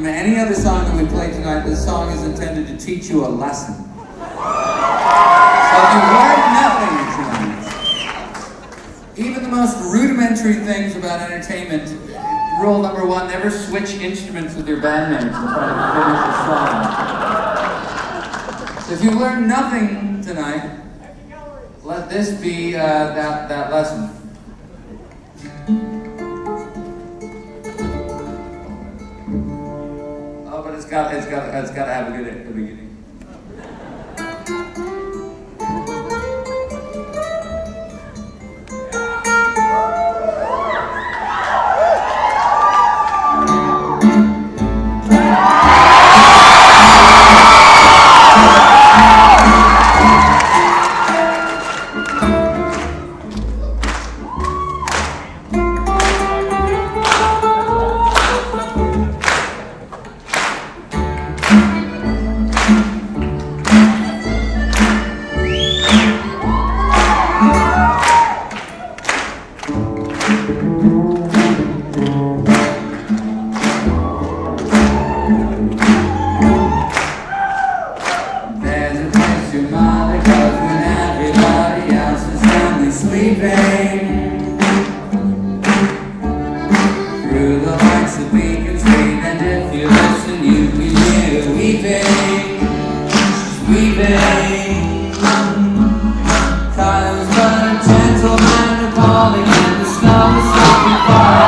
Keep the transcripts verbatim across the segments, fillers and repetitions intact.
from any other song that we played tonight. This song is intended to teach you a lesson. So if you learned nothing tonight, even the most rudimentary things about entertainment, rule number one, never switch instruments with your bandmates and try to finish the song. So if you learned nothing tonight, let this be uh, that, that lesson. Oh, but it's got, it's got, it's got to have a good, a beginning. Through the lights of Beacon Street, and if you listen, you can hear weeping, she's weeping. Tyler's but a gentleman calling, and the snow is slipping far.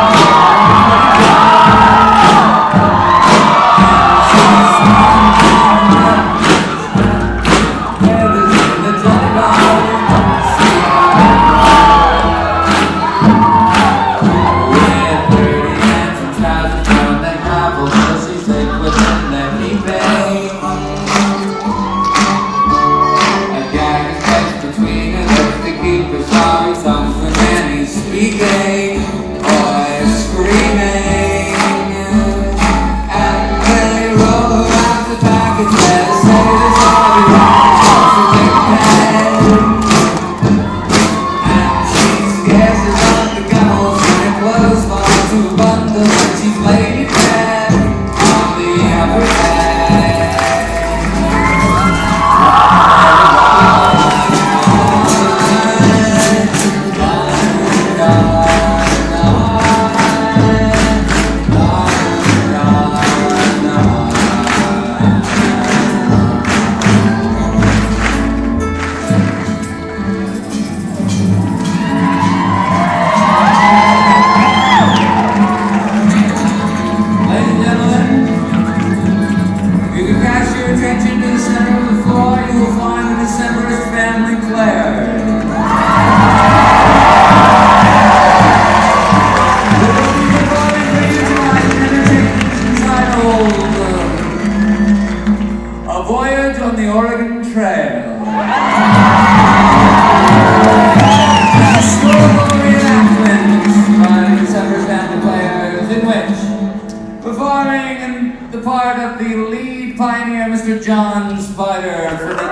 Performing in the part of the lead pioneer, Mister John Spider.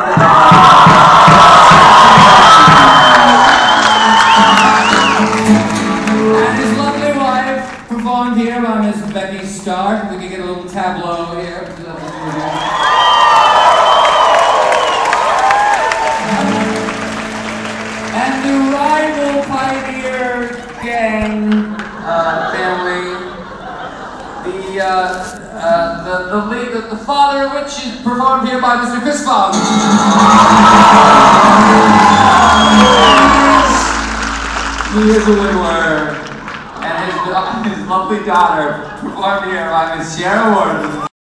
And his lovely wife, performed here by Miss Becky Stark. We can get a little tableau here. And the rival pioneer gang uh, family. The, uh, uh, the, the lead, the, the father of which is performed here by Mister Chris Fogg. He is a widower, and his, his lovely daughter performed here by Miss Sierra Warden.